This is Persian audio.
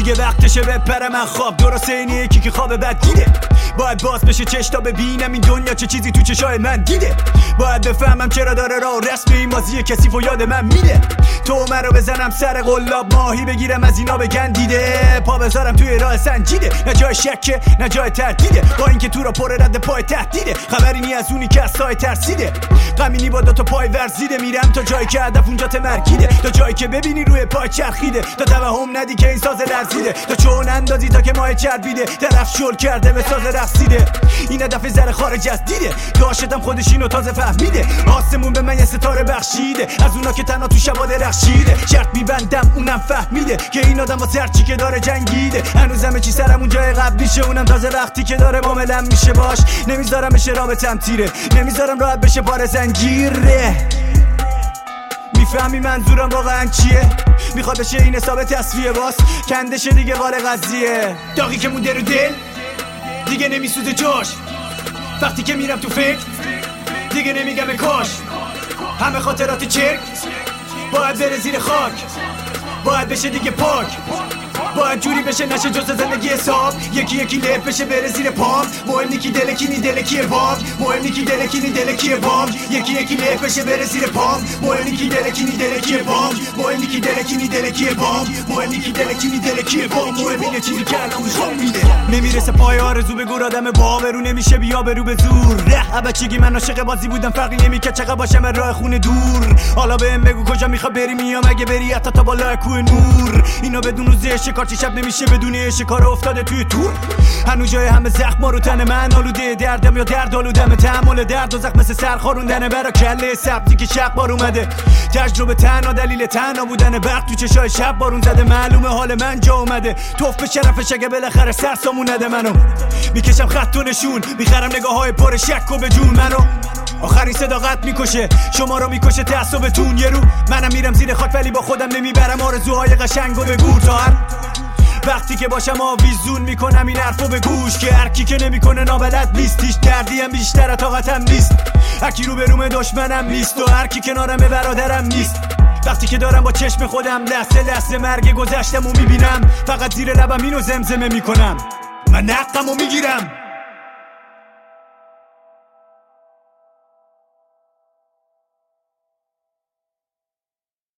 دیگه وقتشه بپره من خواب درسته اینه یکی که خواب بد دیده باید باز بشه چش تا ببینم این دنیا چه چیزی تو چشای من دیده باید بفهمم چرا داره راه رسم این بازی کثیف و یاد من میده تو منو بزنم سر قلاب ماهی بگیرم از اینا بگن دیده پا بذارم توی راه سنجیده نه جای شکه نه جای تردیده با اینکه تو را پر رد پای تهدیده خبری نی از اونی که از سایه ترسیده غمینی با دوتا پای ورزیده میرم تا جایی که هدف اونجا تمرکیده تا جایی که ببینی روی پای چرخیده تا توهم ندی که این ساز لرزیده تا چون اندازی تا که ماه چربیده طرف شل کرده به ساز رقصیده این هدف زر خارج از دیده داشتم خودش اینو تازه فهمیده آسمون به من یه ستاره بخشیده از اونا که تنها تو شبا درخشیده شرط میبندم اونم فهمیده که این آدم واسه هرچی که داره جنگیده هنوزم چی سرم اون جای قبل میشه اونم تازه وقتی که داره معاملم میشه باش نمیذارم بشه رابطم تیره نمیذارم راحت بشه بار زنجیره میفهمی منظورم واقعا چیه میخواد بشه این حساب تصفیه باز کندشه دیگه قال قضیه داغی که مونده رو دل دیگه نمیسوزه جاش وقتی که میرم تو فکر دیگه نمیگم کاش همه خاطرات چرک باید بره زیر خاک باید بشه دیگه پاک باید جوری بشه نشه جز زندگی حساب یکی یکی لب بشه بره زیر پام مهم نی کی دل کی نی دل کیه بام مهم نی کی دل کی نی دل کیه بام یکی یکی لب بشه بره زیر پام مهم نی کی دل کی نی دل کیه بام مهم نی کی دل کی نی دل کیه بام مهم نی کی دل کی نی دل کیه بام مهم اینه چیزی که الان میخوام میده نمیرسه پای آرزو به گور آدم باورو نمیشه بیا برو به زور ره بچگی من عاشق بازی بودم فرقی نمیکرد چقدر باشم راه خونه دور حالا بهم بگو کجا میخوای بری میام اگه بری حتی تا بالا کوه نور اینا بدون روزه شکارچی شب نمیشه بدون شکار افتاده توی تور هنوز جای همه زخما رو تن من آلوده دردم یا درد آلودم تحمل درد و زخم مثل سر خوروندنه برا کله سبتی که شق بار اومده تجربه تنها دلیل تنها بودن برق تو چشای شب بارون زده معلومه حال من جا اومده توف به شرفش اگه بالاخره سرسامون نده منو میکشم خط و نشون میخرم نگاه های پر شک و به جون منو آخرین صداقت میکشه شما رو میکشه تعصبتون یه رو منم میرم زیر خاک ولی با خودم نمیبرم آرزوهای قشنگو به گور تا وقتی که باشم آویزون میکنم این حرفو به گوش که هر کی که نمیکنه نابلد نیست هیچ دردی هم بیشتر طاقتم نیست هر کی رو به روم دشمنم نیست و هر کی کنارم برادرم نیست وقتی که دارم با چشم خودم لحظه لحظه مرگ گذشتمو میبینم فقط زیر لبم اینو زمزمه میکنم من حقمو میگیرم